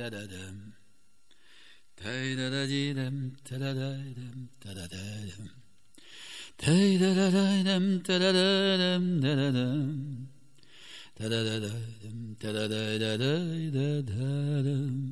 та-да-дам, тай-да-да-ди-дам, та-да-да-дам, та-да-да-дам, тай-да-да-да-дам, та-да-да-дам, да-да-дам, та-да-да-да-дам, та-да-да-да-да-да-дам.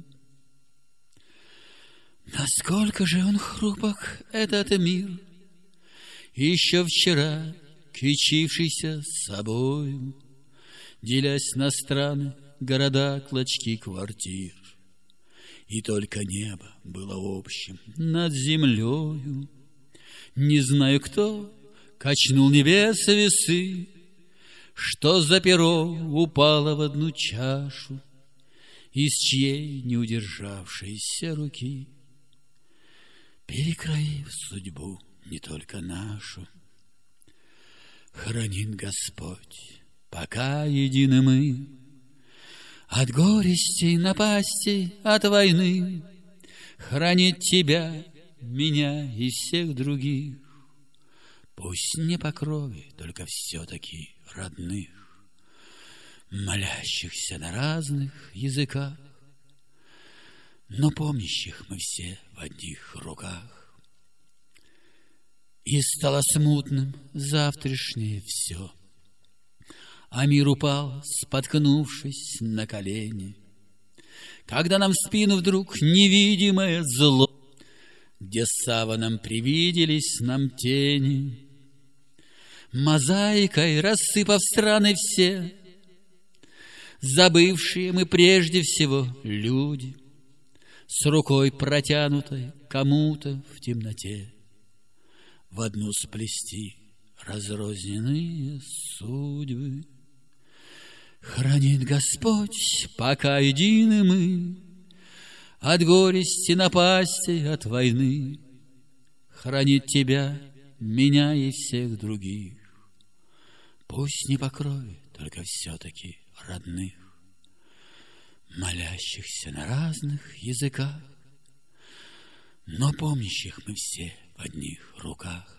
Насколько же он хрупок, этот мир, еще вчера кичившийся собою, делясь на страны, города, клочки квартир. И только небо было общим над землею. Не знаю, кто качнул небес весы, что за перо упало в одну чашу из чьей не удержавшейся руки, перекроив судьбу не только нашу. Хранит Господь, пока едины мы, от горестей, напастей, от войны. Хранит тебя, меня и всех других, пусть не по крови, только все-таки родных, молящихся на разных языках, но помнящих мы все в одних руках. И стало смутным завтрашнее все, а мир упал, споткнувшись на колени, когда нам в спину вдруг невидимое зло, где саваном привиделись нам тени, мозаикой рассыпав страны все, забывшие мы прежде всего люди, с рукой протянутой кому-то в темноте, в одну сплести разрозненные судьбы. Хранит Господь, пока едины мы, от горести, напастей, от войны. Хранит тебя, меня и всех других, пусть не по крови, только все-таки родных, молящихся на разных языках, но помнящих мы все в одних руках.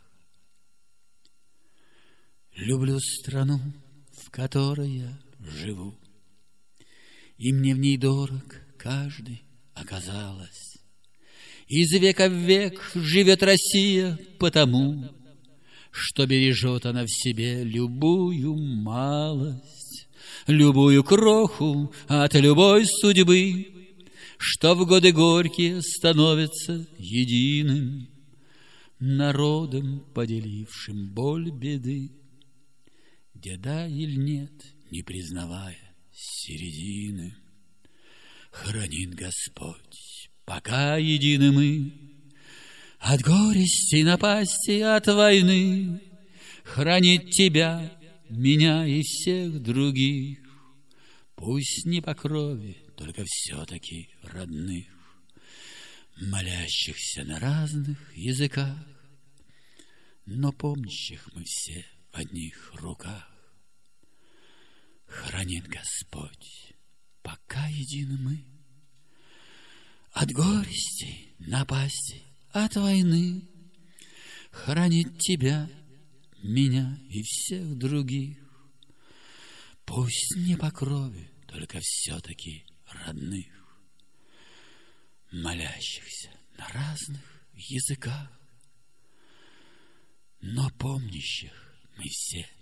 Люблю страну, в которой я живу, и мне в ней дорог каждый оказалось. Из века в век живет Россия потому, что бережет она в себе любую малость, любую кроху от любой судьбы, что в годы горькие становится единым народом, поделившим боль беды, где да или нет, не признавая середины. Хранит Господь, пока едины мы, от горести, напасти, от войны. Хранит тебя, меня и всех других, пусть не по крови, только все-таки родных, молящихся на разных языках, но помнящих мы все в одних руках. Хранит Господь, пока едины мы, от горести, напасти, от войны. Хранит тебя, меня и всех других, пусть не по крови, только все-таки родных, молящихся на разных языках, но помнящих мы все